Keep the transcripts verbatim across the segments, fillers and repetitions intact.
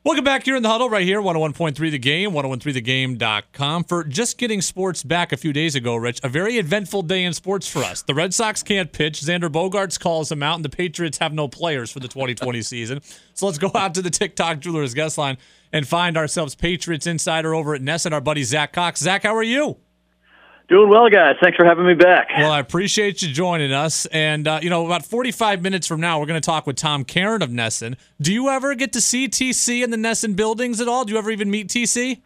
Welcome back here in the huddle right here, one oh one point three The Game, ten thirteen the game dot com. For just getting sports back a few days ago, Rich, a very eventful day in sports for us. The Red Sox can't pitch. Xander Bogaerts calls them out, and the Patriots have no players for the twenty twenty season. So let's go out to the TikTok Jewelers guest line and find ourselves Patriots insider over at Ness and our buddy Zach Cox. Zach, how are you? Doing well, guys. Thanks for having me back. Well, I appreciate you joining us. And, uh, you know, about forty-five minutes from now, we're going to talk with Tom Caron of Nesson. Do you ever get to see T C in the Nesson buildings at all? Do you ever even meet T C?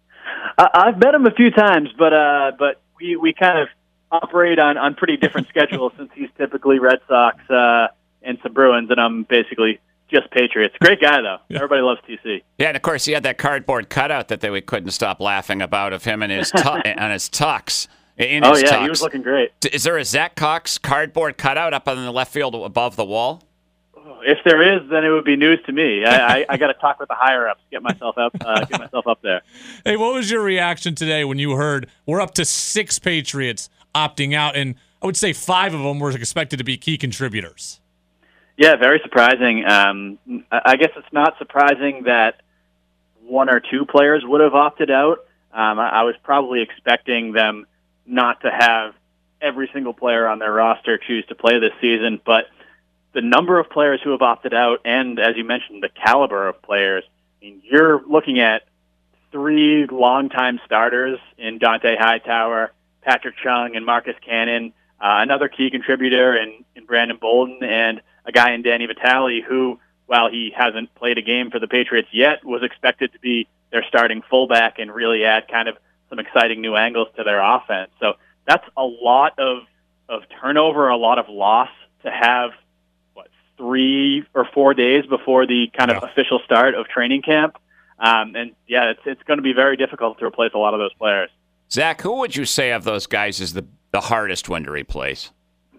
I- I've met him a few times, but uh, but we, we kind of operate on, on pretty different schedules since he's typically Red Sox uh, and some Bruins, and I'm basically just Patriots. Great guy, though. Yeah. Everybody loves T C. Yeah, and of course he had that cardboard cutout that they we couldn't stop laughing about of him and his tu- on his tux. In oh his yeah, tux. he was looking great. Is there a Zach Cox cardboard cutout up in the left field above the wall? If there is, then it would be news to me. I, I, I got to talk with the higher ups, get myself up, uh, get myself up there. Hey, what was your reaction today when you heard we're up to six Patriots opting out, and I would say five of them were expected to be key contributors? Yeah, very surprising. Um, I guess it's not surprising that one or two players would have opted out. Um, I was probably expecting them not to have every single player on their roster choose to play this season, but the number of players who have opted out, and as you mentioned, the caliber of players, I mean, you're looking at three longtime starters in Dante Hightower, Patrick Chung, and Marcus Cannon, uh, another key contributor in, in Brandon Bolden, and a guy in Danny Vitale who, while he hasn't played a game for the Patriots yet, was expected to be their starting fullback and really add kind of some exciting new angles to their offense. So that's a lot of, of turnover, a lot of loss to have, what, three or four days before the kind of yeah. official start of training camp. Um, and, yeah, it's it's going to be very difficult to replace a lot of those players. Zach, who would you say of those guys is the, the hardest one to replace?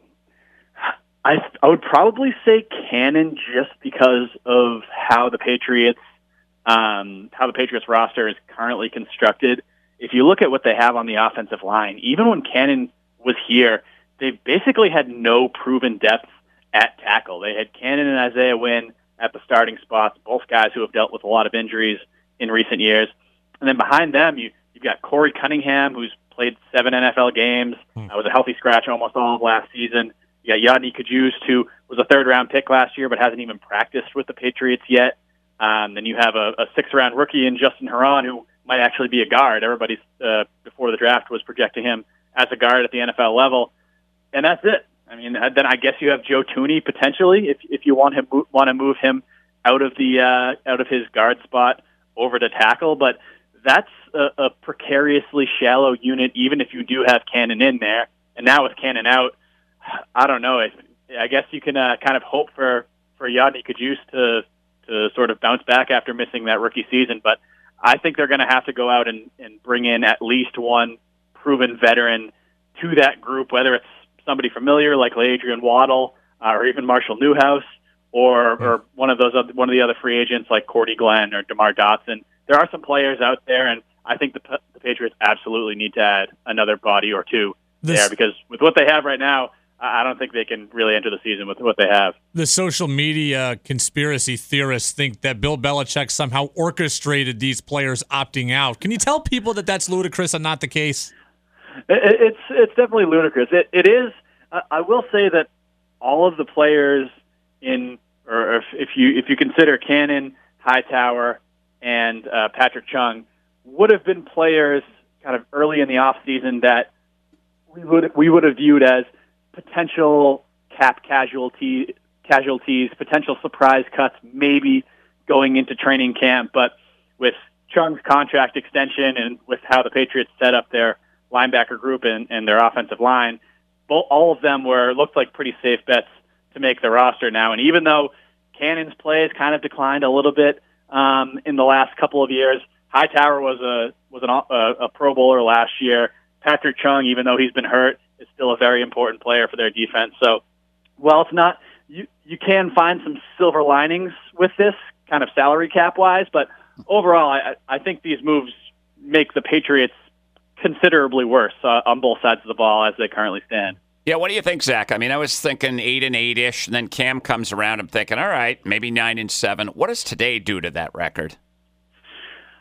I I would probably say Cannon just because of how the Patriots um, how the Patriots roster is currently constructed. If you look at what they have on the offensive line, even when Cannon was here, they basically had no proven depth at tackle. They had Cannon and Isaiah Wynn at the starting spots, both guys who have dealt with a lot of injuries in recent years. And then behind them, you you've got Corey Cunningham, who's played seven N F L games, uh, was a healthy scratch almost all of last season. You got Yadni Kajust, who was a third-round pick last year but hasn't even practiced with the Patriots yet. Um, then you have a, a sixth-round rookie in Justin Herron, who might actually be a guard. Everybody, uh, before the draft, was projecting him as a guard at the N F L level. And that's it. I mean, then I guess you have Joe Thuney, potentially, if if you want him want to move him out of the uh, out of his guard spot over to tackle. But that's a, a precariously shallow unit, even if you do have Cannon in there. And now with Cannon out, I don't know. I, I guess you can uh, kind of hope for, for Yadni Kajust to to sort of bounce back after missing that rookie season. But I think they're going to have to go out and, and bring in at least one proven veteran to that group, whether it's somebody familiar like Adrian Waddle uh, or even Marshall Newhouse, or or one of those other, one of the other free agents like Cordy Glenn or DeMar Dotson. There are some players out there, and I think the, the Patriots absolutely need to add another body or two this, there, because with what they have right now, I don't think they can really enter the season with what they have. The social media conspiracy theorists think that Bill Belichick somehow orchestrated these players opting out. Can you tell people that that's ludicrous and not the case? It's it's definitely ludicrous. It it is. I will say that all of the players in, or if, if you if you consider Cannon, Hightower, and uh, Patrick Chung, would have been players kind of early in the off season that we would we would have viewed as potential cap casualty casualties, potential surprise cuts, maybe going into training camp. But with Chung's contract extension and with how the Patriots set up their linebacker group and, and their offensive line, both, all of them were looked like pretty safe bets to make the roster now. And even though Cannon's play has kind of declined a little bit um, in the last couple of years, Hightower was a was an, a, a Pro Bowler last year. Patrick Chung, even though he's been hurt, is still a very important player for their defense. So, well, it's not you. You can find some silver linings with this kind of salary cap wise, but overall, I, I think these moves make the Patriots considerably worse uh, on both sides of the ball as they currently stand. Yeah, what do you think, Zach? I mean, I was thinking eight and eight-ish, and then Cam comes around. I'm thinking, all right, maybe nine and seven. What does today do to that record?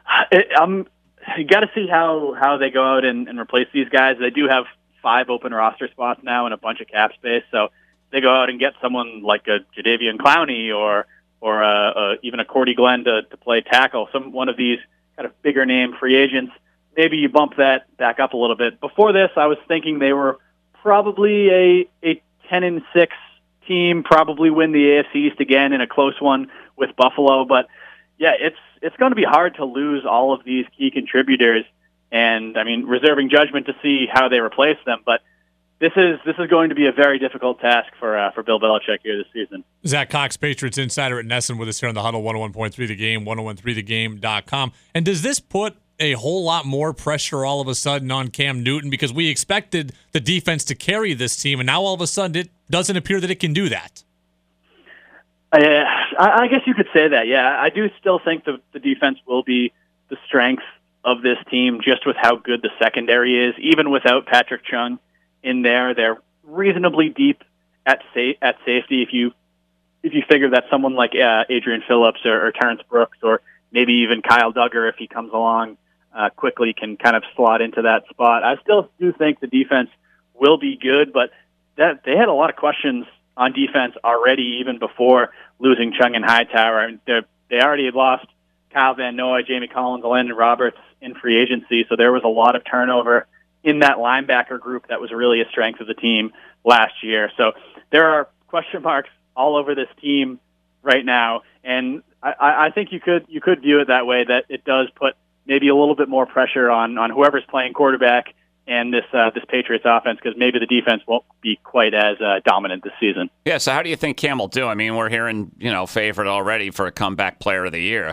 It, um, you got to see how, how they go out and, and replace these guys. They do have five open roster spots now and a bunch of cap space, so they go out and get someone like a Jadeveon Clowney or or a, a, even a Cordy Glenn to, to play tackle. Some one of these kind of bigger name free agents. Maybe you bump that back up a little bit. Before this, I was thinking they were probably a a ten and six team, probably win the A F C East again in a close one with Buffalo. But yeah, it's it's going to be hard to lose all of these key contributors. And I mean, reserving judgment to see how they replace them, but this is this is going to be a very difficult task for uh, for Bill Belichick here this season. Zach Cox, Patriots insider at Nesson, with us here on the Huddle, one oh one point three The Game, one oh one three the game dot com. And does this put a whole lot more pressure all of a sudden on Cam Newton? Because we expected the defense to carry this team, and now all of a sudden it doesn't appear that it can do that. Uh, I, I guess you could say that, yeah. I do still think the, the defense will be the strength of this team, just with how good the secondary is. Even without Patrick Chung in there, they're reasonably deep at sa- at safety. If you if you figure that someone like uh, Adrian Phillips or, or Terrence Brooks or maybe even Kyle Duggar, if he comes along uh, quickly, can kind of slot into that spot. I still do think the defense will be good, but that they had a lot of questions on defense already, even before losing Chung and Hightower. I mean, they already had lost Kyle Van Noy, Jamie Collins, Landon Roberts in free agency, so there was a lot of turnover in that linebacker group that was really a strength of the team last year. So there are question marks all over this team right now, and I, I think you could you could view it that way, that it does put maybe a little bit more pressure on, on whoever's playing quarterback and this uh, this Patriots offense, because maybe the defense won't be quite as uh, dominant this season. Yeah, so how do you think Cam will do? I mean, we're hearing, you know, favorite already for a comeback player of the year.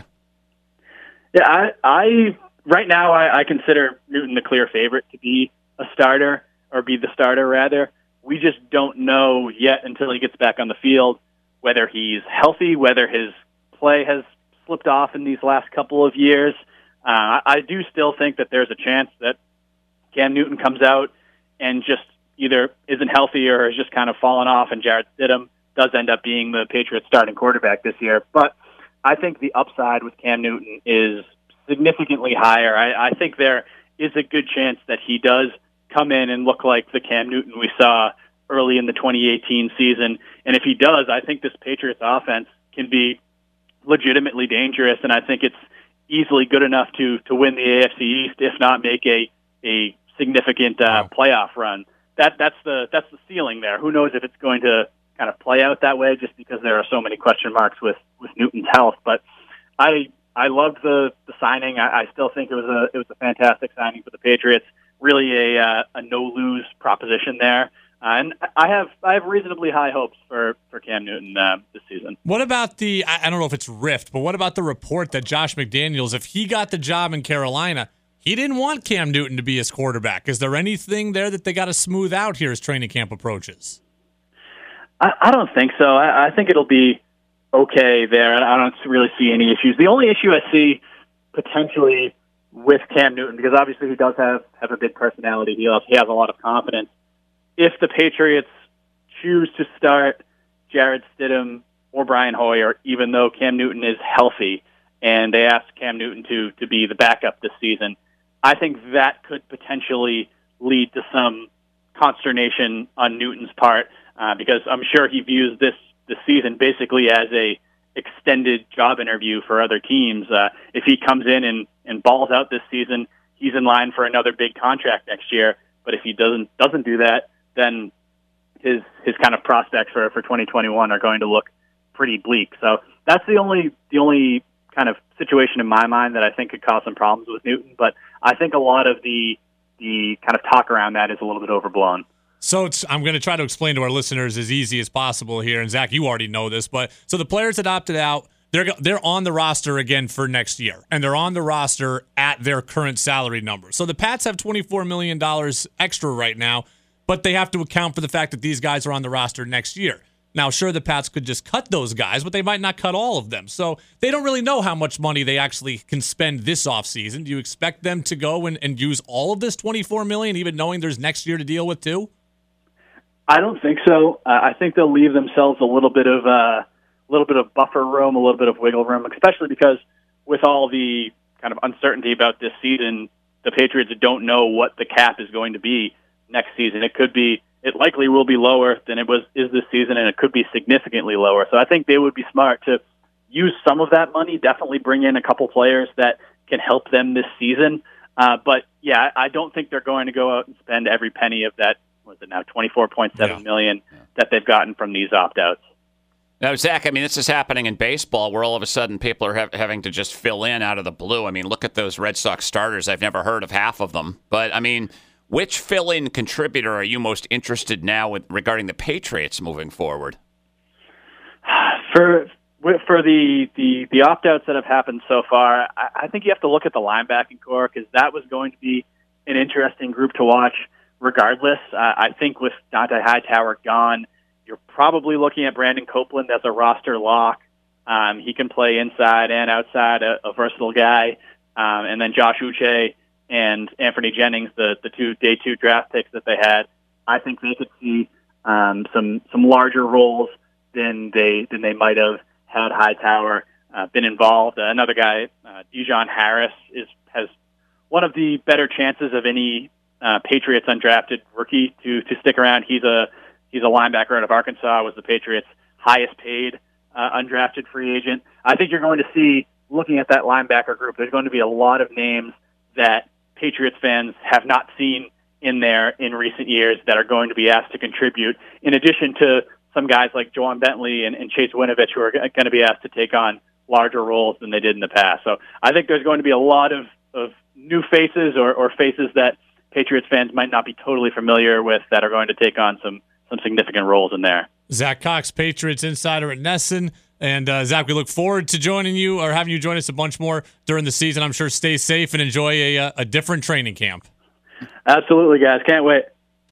Yeah, I, I right now I, I consider Newton the clear favorite to be a starter, or be the starter rather. We just don't know yet until he gets back on the field whether he's healthy, whether his play has slipped off in these last couple of years. Uh, I do still think that there's a chance that Cam Newton comes out and just either isn't healthy or has just kind of fallen off, and Jarrett Stidham does end up being the Patriots starting quarterback this year. But I think the upside with Cam Newton is significantly higher. I, I think there is a good chance that he does come in and look like the Cam Newton we saw early in the twenty eighteen season. And if he does, I think this Patriots offense can be legitimately dangerous, and I think it's easily good enough to to win the A F C East, if not make a a significant uh, wow. playoff run. That that's the that's the ceiling there. Who knows if it's going to kind of play out that way, just because there are so many question marks with, with Newton's health. But I I loved the, the signing. I, I still think it was a it was a fantastic signing for the Patriots. Really a uh, a no lose proposition there. Uh, and I have I have reasonably high hopes for, for Cam Newton uh, this season. What about the, I don't know if it's rift, but what about the report that Josh McDaniels, if he got the job in Carolina, he didn't want Cam Newton to be his quarterback? Is there anything there that they got to smooth out here as training camp approaches? I, I don't think so. I, I think it'll be okay there. I don't really see any issues. The only issue I see potentially with Cam Newton, because obviously he does have, have a big personality, he has, he has a lot of confidence. If the Patriots choose to start Jarrett Stidham or Brian Hoyer, even though Cam Newton is healthy, and they ask Cam Newton to, to be the backup this season, I think that could potentially lead to some consternation on Newton's part, uh, because I'm sure he views this, this season basically as a extended job interview for other teams. Uh, if he comes in and, and balls out this season, he's in line for another big contract next year. But if he doesn't doesn't do that, then his his kind of prospects for, for twenty twenty-one are going to look pretty bleak. So that's the only the only kind of situation in my mind that I think could cause some problems with Newton. But I think a lot of the the kind of talk around that is a little bit overblown. So it's, I'm going to try to explain to our listeners as easy as possible here. And Zach, you already know this, but so the players that opted out, they're they're on the roster again for next year, and they're on the roster at their current salary number. So the Pats have twenty-four million dollars extra right now, but they have to account for the fact that these guys are on the roster next year. Now, sure, the Pats could just cut those guys, but they might not cut all of them. So they don't really know how much money they actually can spend this offseason. Do you expect them to go and, and use all of this twenty-four million dollars, even knowing there's next year to deal with too? I don't think so. Uh, I think they'll leave themselves a little bit of uh, a little bit of buffer room, a little bit of wiggle room, especially because with all the kind of uncertainty about this season, the Patriots don't know what the cap is going to be next season. It could be, it likely will be lower than it was is this season, and it could be significantly lower. So I think they would be smart to use some of that money, definitely bring in a couple players that can help them this season. Uh, but, yeah, I don't think they're going to go out and spend every penny of that, what is it now, twenty-four point seven yeah. million yeah. that they've gotten from these opt-outs. Now, Zach, I mean, this is happening in baseball where all of a sudden people are ha- having to just fill in out of the blue. I mean, look at those Red Sox starters. I've never heard of half of them. But, I mean, which fill-in contributor are you most interested now with regarding the Patriots moving forward? For for the, the, the opt-outs that have happened so far, I, I think you have to look at the linebacking core because that was going to be an interesting group to watch regardless. Uh, I think with Dont'a Hightower gone, you're probably looking at Brandon Copeland as a roster lock. Um, he can play inside and outside, a, a versatile guy. Um, and then Josh Uche and Anthony Jennings, the, the two day two draft picks that they had, I think they could see um, some some larger roles than they than they might have had Hightower uh, been involved. Uh, another guy, uh, Dijon Harris, is has one of the better chances of any uh, Patriots undrafted rookie to to stick around. He's a he's a linebacker out of Arkansas. Was the Patriots' highest paid uh, undrafted free agent. I think you're going to see, looking at that linebacker group, there's going to be a lot of names that Patriots fans have not seen in there in recent years that are going to be asked to contribute, in addition to some guys like Juwan Bentley and, and Chase Winovich who are going to be asked to take on larger roles than they did in the past. So I think there's going to be a lot of, of new faces or, or faces that Patriots fans might not be totally familiar with that are going to take on some, some significant roles in there. Zach Cox, Patriots insider at Nesson. And, uh, Zach, we look forward to joining you or having you join us a bunch more during the season. I'm sure stay safe and enjoy a, a different training camp. Absolutely, guys. Can't wait.